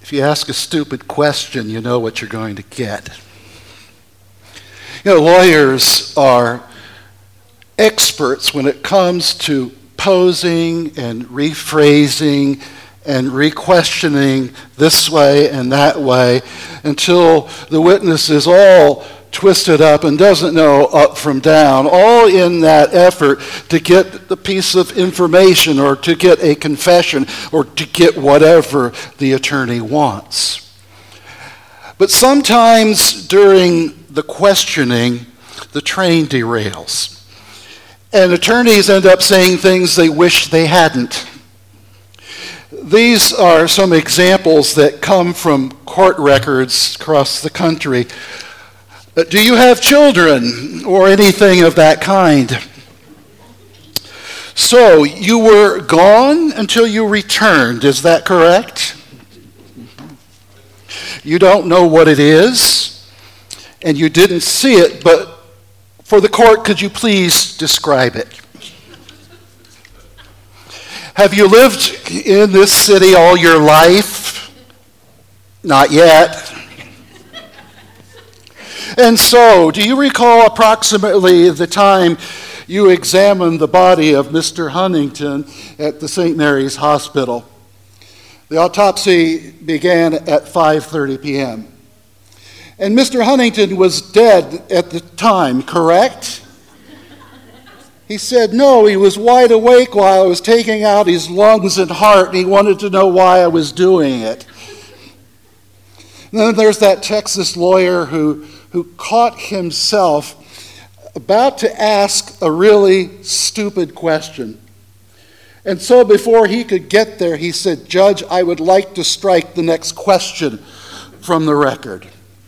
If you ask a stupid question, you know what you're going to get. Lawyers are experts when it comes to posing and rephrasing and re-questioning this way and that way until the witness is all twisted up and doesn't know up from down, all in that effort to get the piece of information or to get a confession or to get whatever the attorney wants. But sometimes during the questioning, the train derails. And attorneys end up saying things they wish they hadn't. These are some examples that come from court records across the country. Do you have children or anything of that kind? So, you were gone until you returned, is that correct? You don't know what it is, and you didn't see it, but for the court, could you please describe it? Have you lived in this city all your life? Not yet. And so, do you recall approximately the time you examined the body of Mr. Huntington at the St. Mary's Hospital? The autopsy began at 5:30 p.m. And Mr. Huntington was dead at the time, correct? He said, no, he was wide awake while I was taking out his lungs and heart, and he wanted to know why I was doing it. And then there's that Texas lawyer who caught himself about to ask a really stupid question. And so before he could get there, he said, Judge, I would like to strike the next question from the record.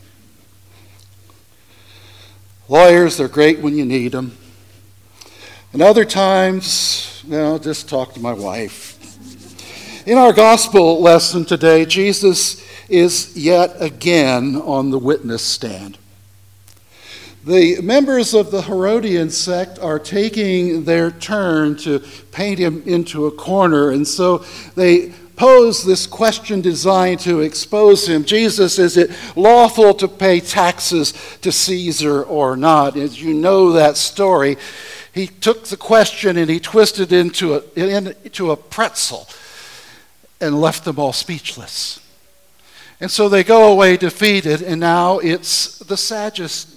Lawyers, they're great when you need them. And other times, just talk to my wife. In our gospel lesson today, Jesus is yet again on the witness stand. The members of the Herodian sect are taking their turn to paint him into a corner, and so they pose this question designed to expose him. Jesus, is it lawful to pay taxes to Caesar or not? As you know that story, he took the question and he twisted it into a pretzel and left them all speechless. And so they go away defeated, and now it's the Sadducees.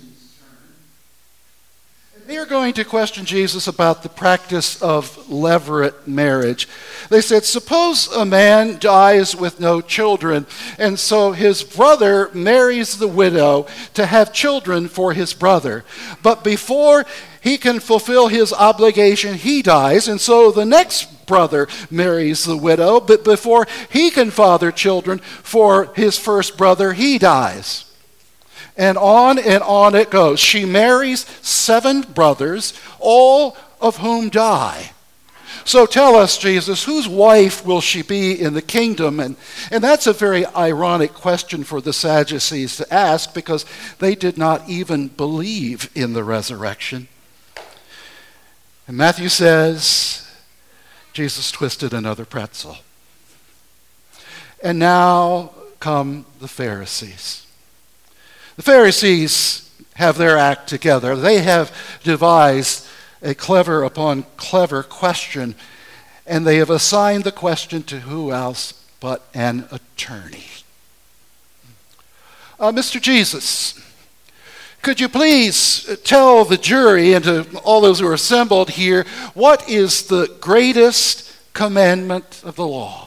They are going to question Jesus about the practice of levirate marriage. They said, suppose a man dies with no children, and so his brother marries the widow to have children for his brother. But before he can fulfill his obligation, he dies, and so the next brother marries the widow, but before he can father children for his first brother, he dies. And on it goes. She marries 7 brothers, all of whom die. So tell us, Jesus, whose wife will she be in the kingdom? And that's a very ironic question for the Sadducees to ask, because they did not even believe in the resurrection. And Matthew says, Jesus twisted another pretzel. And now come the Pharisees. The Pharisees have their act together. They have devised a clever upon clever question, and they have assigned the question to who else but an attorney. Mr. Jesus, could you please tell the jury and to all those who are assembled here, what is the greatest commandment of the law?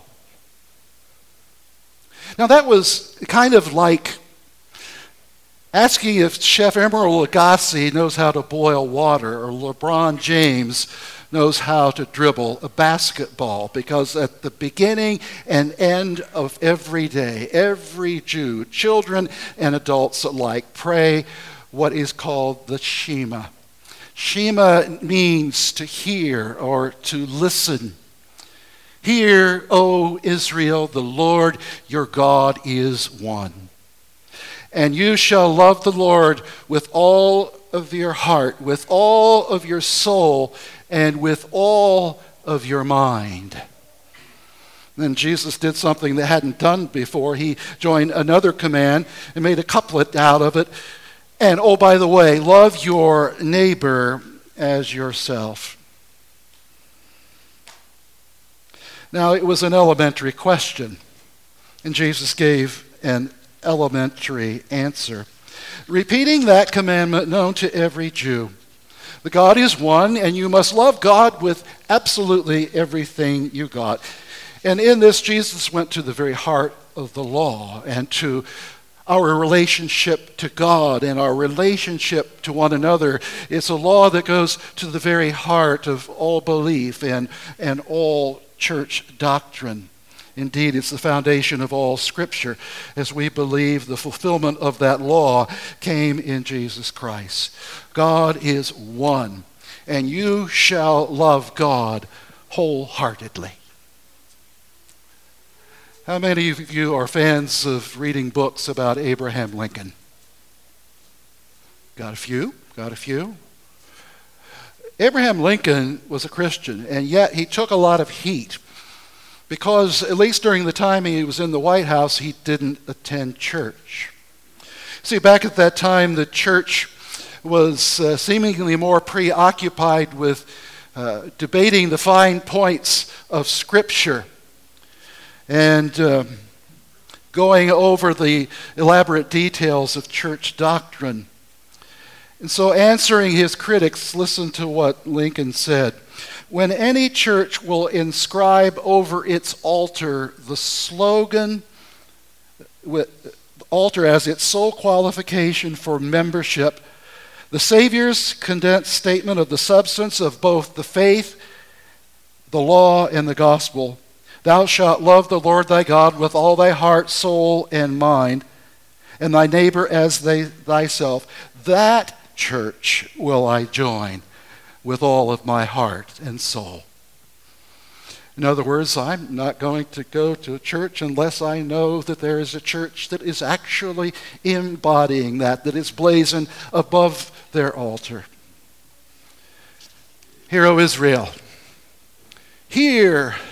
Now that was kind of like asking if Chef Emeril Lagasse knows how to boil water or LeBron James knows how to dribble a basketball, because at the beginning and end of every day, every Jew, children and adults alike, pray what is called the Shema. Shema means to hear or to listen. Hear, O Israel, the Lord your God is one. And you shall love the Lord with all of your heart, with all of your soul, and with all of your mind. Then Jesus did something that hadn't done before. He joined another command and made a couplet out of it. And, oh, by the way, love your neighbor as yourself. Now, it was an elementary question, and Jesus gave an elementary answer, repeating that commandment known to every Jew. The God is one, and you must love God with absolutely everything you got. And in this, Jesus went to the very heart of the law and to our relationship to God and our relationship to one another. It's a law that goes to the very heart of all belief and all church doctrine. Indeed, it's the foundation of all Scripture, as we believe the fulfillment of that law came in Jesus Christ. God is one, and you shall love God wholeheartedly. How many of you are fans of reading books about Abraham Lincoln? Got a few? Abraham Lincoln was a Christian, and yet he took a lot of heat because, at least during the time he was in the White House, he didn't attend church. See, back at that time, the church was seemingly more preoccupied with debating the fine points of Scripture and going over the elaborate details of church doctrine. And so, answering his critics, listen to what Lincoln said. When any church will inscribe over its altar the slogan, altar as its sole qualification for membership, the Savior's condensed statement of the substance of both the faith, the law, and the gospel, thou shalt love the Lord thy God with all thy heart, soul, and mind, and thy neighbor as thyself. That church will I join with all of my heart and soul. In other words, I'm not going to go to a church unless I know that there is a church that is actually embodying that is blazoned above their altar. Hear, O Israel, hear,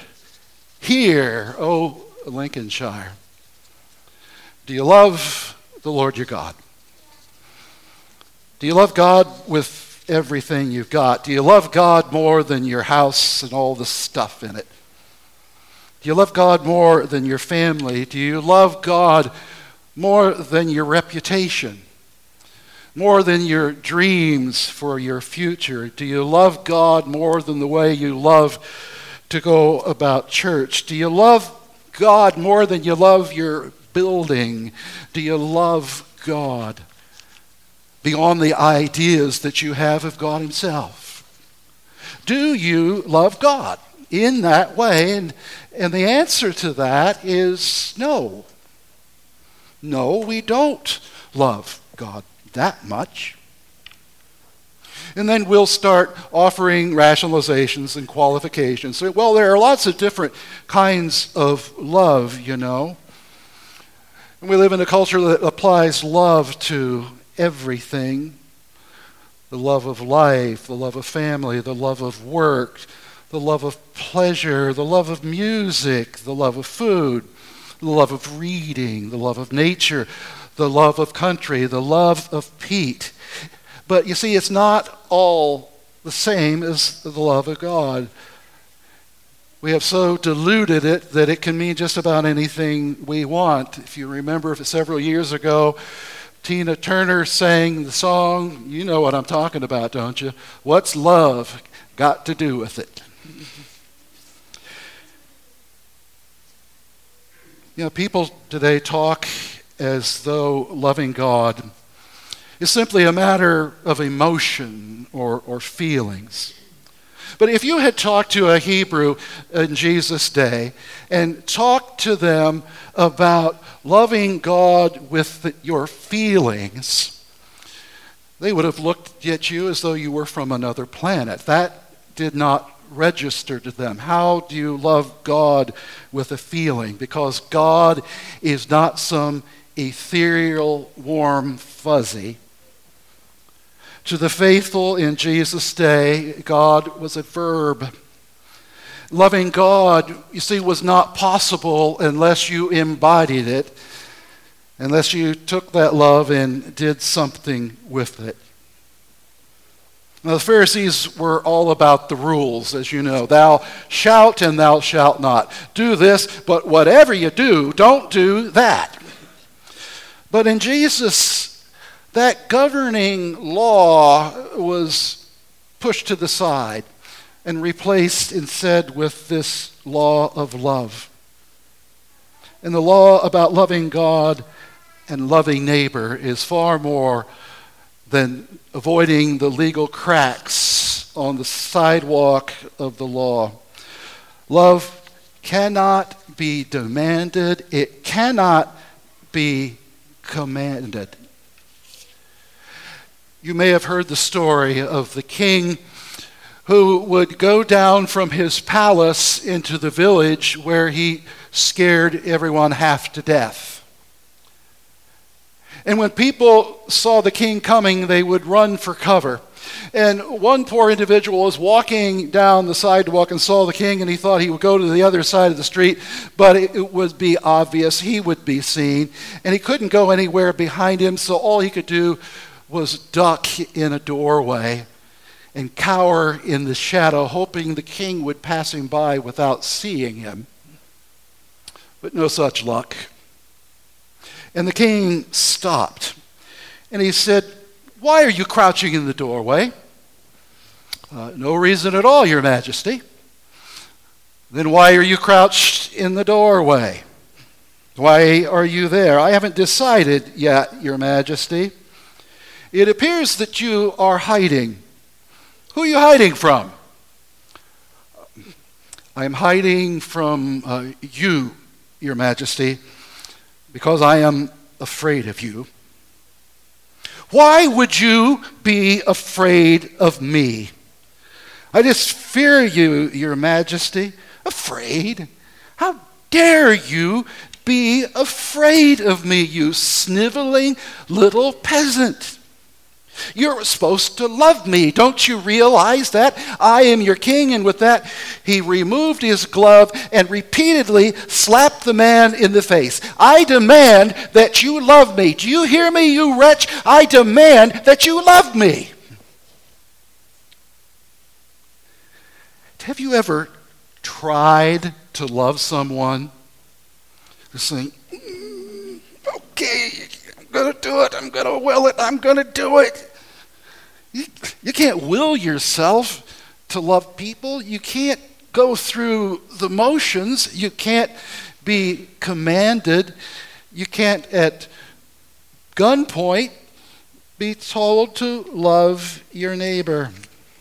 O Lincolnshire. Do you love the Lord your God? Do you love God with everything you've got? Do you love God more than your house and all the stuff in it? Do you love God more than your family? Do you love God more than your reputation? More than your dreams for your future? Do you love God more than the way you love to go about church? Do you love God more than you love your building? Do you love God beyond the ideas that you have of God himself? Do you love God in that way? And the answer to that is no. No, we don't love God that much. And then we'll start offering rationalizations and qualifications. So, well, there are lots of different kinds of love, you know. And we live in a culture that applies love to everything. The love of life, the love of family, the love of work, the love of pleasure, the love of music, the love of food, the love of reading, the love of nature, the love of country, the love of Pete. But you see, it's not all the same as the love of God. We have so diluted it that it can mean just about anything we want. If you remember several years ago, Tina Turner sang the song, you know what I'm talking about, don't you? What's love got to do with it? You know, people today talk as though loving God is simply a matter of emotion or feelings. But if you had talked to a Hebrew in Jesus' day and talked to them about loving God with your feelings, they would have looked at you as though you were from another planet. That did not register to them. How do you love God with a feeling? Because God is not some ethereal, warm fuzzy. To the faithful in Jesus' day, God was a verb. Loving God, you see, was not possible unless you embodied it, unless you took that love and did something with it. Now, the Pharisees were all about the rules, as you know. Thou shalt and thou shalt not. Do this, but whatever you do, don't do that. But in Jesus, that governing law was pushed to the side and replaced instead with this law of love. And the law about loving God and loving neighbor is far more than avoiding the legal cracks on the sidewalk of the law. Love cannot be demanded. It cannot be commanded. You may have heard the story of the king who would go down from his palace into the village where he scared everyone half to death. And when people saw the king coming, they would run for cover. And one poor individual was walking down the sidewalk and saw the king, and he thought he would go to the other side of the street, but it would be obvious he would be seen. And he couldn't go anywhere behind him, so all he could do was duck in a doorway and cower in the shadow, hoping the king would pass him by without seeing him. But no such luck. And the king stopped, and he said, "Why are you crouching in the doorway?" "No reason at all, Your Majesty." "Then why are you crouched in the doorway? Why are you there?" "I haven't decided yet, Your Majesty." "It appears that you are hiding. Who are you hiding from?" "I'm hiding from you, Your Majesty, because I am afraid of you." "Why would you be afraid of me?" "I just fear you, Your Majesty." "Afraid? How dare you be afraid of me, you sniveling little peasant? You're supposed to love me. Don't you realize that? I am your king." And with that, he removed his glove and repeatedly slapped the man in the face. "I demand that you love me. Do you hear me, you wretch? I demand that you love me." Have you ever tried to love someone? Just saying, "Okay, I'm going to do it. I'm going to will it. I'm going to do it." You can't will yourself to love people. You can't go through the motions. You can't be commanded. You can't at gunpoint be told to love your neighbor.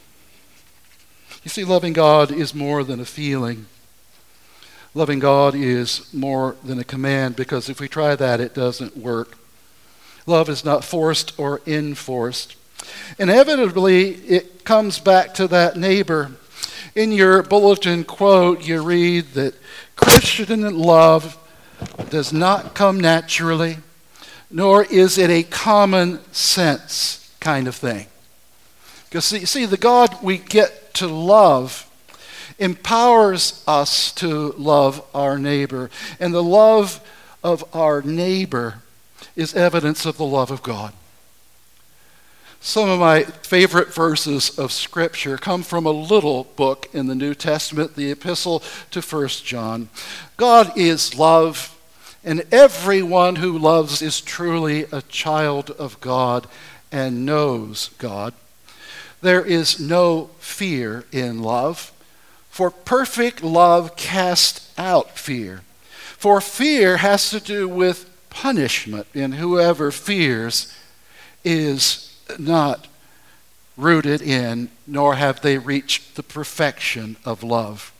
You see, loving God is more than a feeling. Loving God is more than a command, because if we try that, it doesn't work. Love is not forced or enforced. Inevitably, it comes back to that neighbor. In your bulletin quote, you read that Christian love does not come naturally, nor is it a common sense kind of thing. Because see, the God we get to love empowers us to love our neighbor. And the love of our neighbor is evidence of the love of God. Some of my favorite verses of Scripture come from a little book in the New Testament, the Epistle to 1 John. God is love, and everyone who loves is truly a child of God and knows God. There is no fear in love, for perfect love casts out fear. For fear has to do with punishment, and whoever fears is not rooted in, nor have they reached the perfection of love.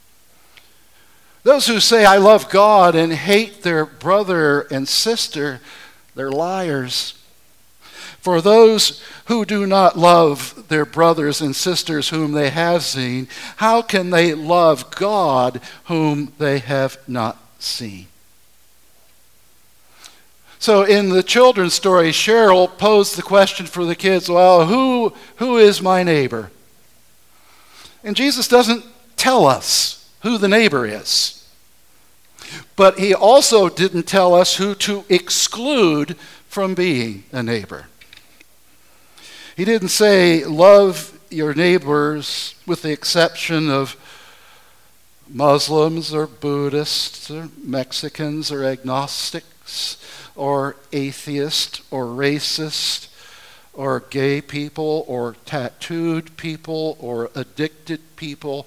Those who say, "I love God," and hate their brother and sister, they're liars. For those who do not love their brothers and sisters whom they have seen, how can they love God whom they have not seen? So in the children's story, Cheryl posed the question for the kids, well, who is my neighbor? And Jesus doesn't tell us who the neighbor is. But he also didn't tell us who to exclude from being a neighbor. He didn't say, love your neighbors with the exception of Muslims or Buddhists or Mexicans or agnostics or atheists or racist or gay people or tattooed people or addicted people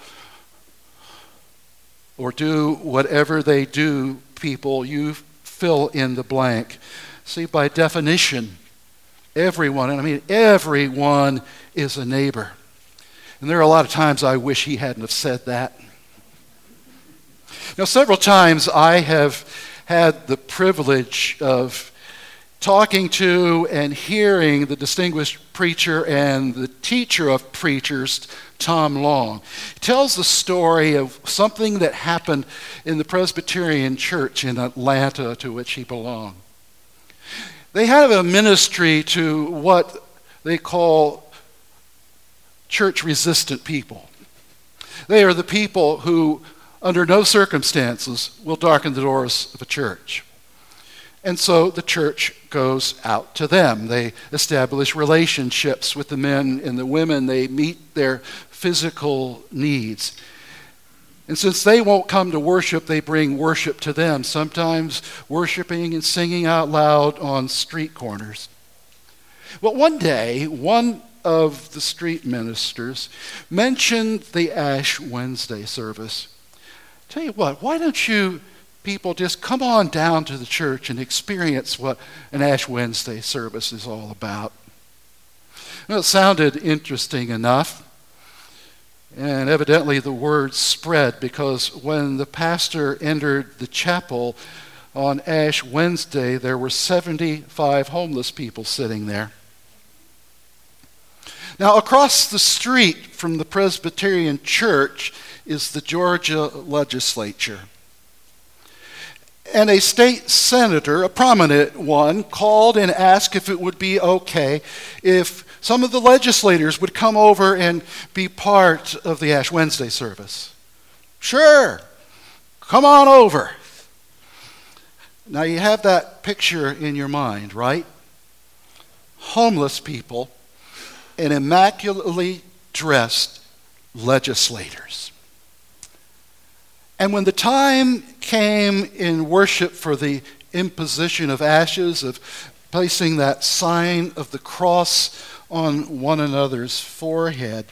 or do whatever they do people. You fill in the blank. See, by definition, everyone, and I mean everyone, is a neighbor. And there are a lot of times I wish he hadn't have said that. Now, several times I have had the privilege of talking to and hearing the distinguished preacher and the teacher of preachers, Tom Long. He tells the story of something that happened in the Presbyterian Church in Atlanta to which he belonged. They have a ministry to what they call church-resistant people. They are the people who, under no circumstances, will darken the doors of a church. And so the church goes out to them. They establish relationships with the men and the women. They meet their physical needs. And since they won't come to worship, they bring worship to them, sometimes worshiping and singing out loud on street corners. Well, one day, one of the street ministers mentioned the Ash Wednesday service. Tell you what, why don't you people just come on down to the church and experience what an Ash Wednesday service is all about? Well, it sounded interesting enough. And evidently the word spread, because when the pastor entered the chapel on Ash Wednesday, there were 75 homeless people sitting there. Now, across the street from the Presbyterian Church is the Georgia legislature. And a state senator, a prominent one, called and asked if it would be okay if some of the legislators would come over and be part of the Ash Wednesday service. Sure, come on over. Now you have that picture in your mind, right? Homeless people and immaculately dressed legislators. And when the time came in worship for the imposition of ashes, of placing that sign of the cross on one another's forehead,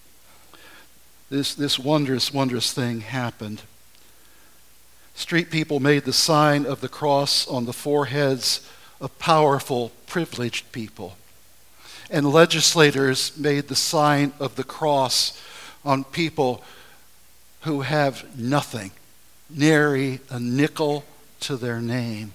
this wondrous, wondrous thing happened. Street people made the sign of the cross on the foreheads of powerful, privileged people. And legislators made the sign of the cross on people who have nothing, nary a nickel to their name.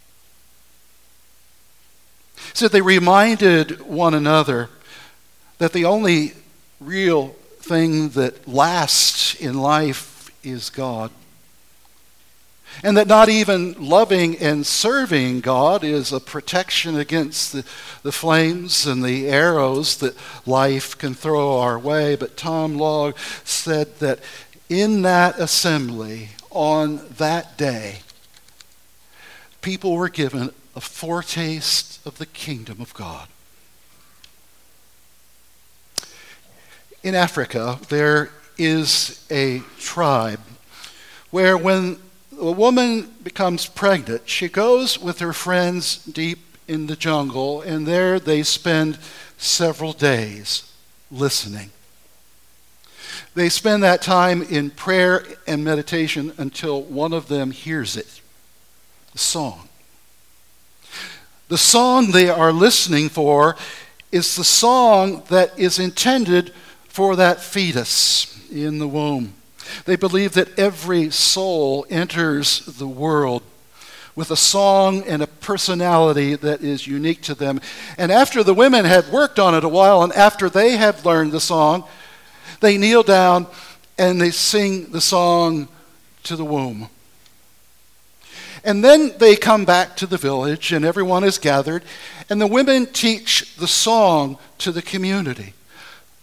So they reminded one another that the only real thing that lasts in life is God. And that not even loving and serving God is a protection against the flames and the arrows that life can throw our way. But Tom Long said that in that assembly, on that day, people were given a foretaste of the kingdom of God. In Africa, there is a tribe where when a woman becomes pregnant, she goes with her friends deep in the jungle, and there they spend several days listening. They spend that time in prayer and meditation until one of them hears it, the song. The song they are listening for is the song that is intended for that fetus in the womb. They believe that every soul enters the world with a song and a personality that is unique to them. And after the women had worked on it a while, and after they had learned the song, they kneel down and they sing the song to the womb. And then they come back to the village and everyone is gathered, and the women teach the song to the community.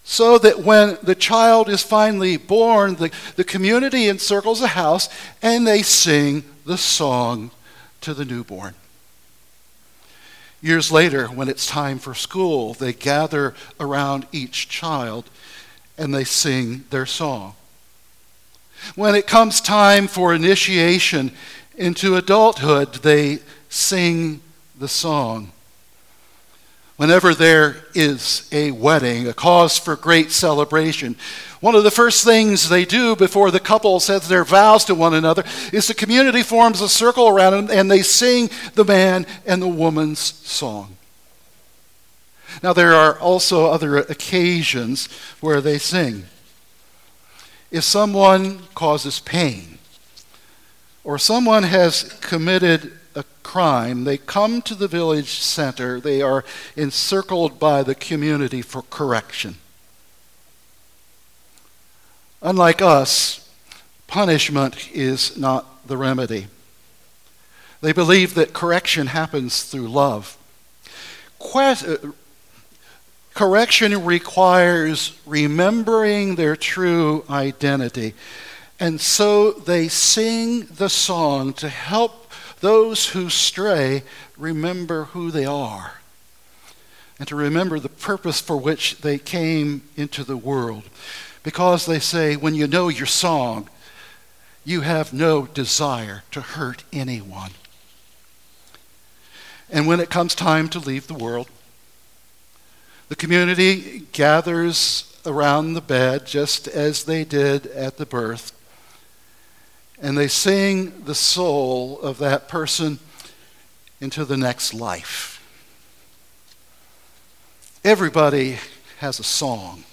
so that when the child is finally born, the community encircles the house and they sing the song to the newborn. Years later, when it's time for school, they gather around each child and they sing their song. When it comes time for initiation into adulthood, they sing the song. Whenever there is a wedding, a cause for great celebration, one of the first things they do before the couple says their vows to one another is the community forms a circle around them and they sing the man and the woman's song. Now, there are also other occasions where they sing. If someone causes pain or someone has committed a crime, they come to the village center. They are encircled by the community for correction. Unlike us, punishment is not the remedy. They believe that correction happens through love. Correction requires remembering their true identity. And so they sing the song to help those who stray remember who they are and to remember the purpose for which they came into the world. Because they say, when you know your song, you have no desire to hurt anyone. And when it comes time to leave the world, the community gathers around the bed just as they did at the birth, and they sing the soul of that person into the next life. Everybody has a song.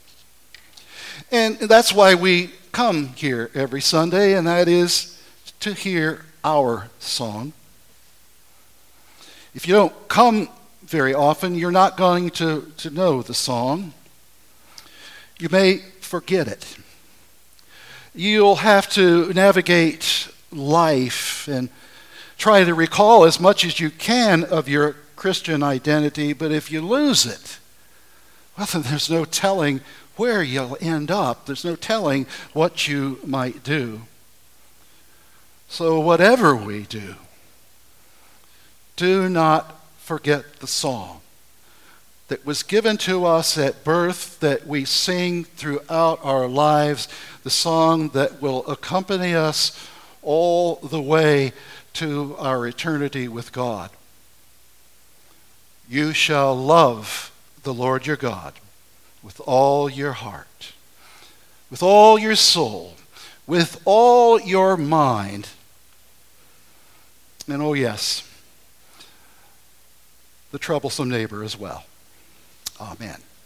And that's why we come here every Sunday, and that is to hear our song. If you don't come very often, you're not going to know the song. You may forget it. You'll have to navigate life and try to recall as much as you can of your Christian identity, but if you lose it, well, then there's no telling where you'll end up. There's no telling what you might do. So whatever we do not forget the song that was given to us at birth, that we sing throughout our lives, the song that will accompany us all the way to our eternity with God. You shall love the Lord your God with all your heart, with all your soul, with all your mind, and oh yes, the troublesome neighbor as well. Amen.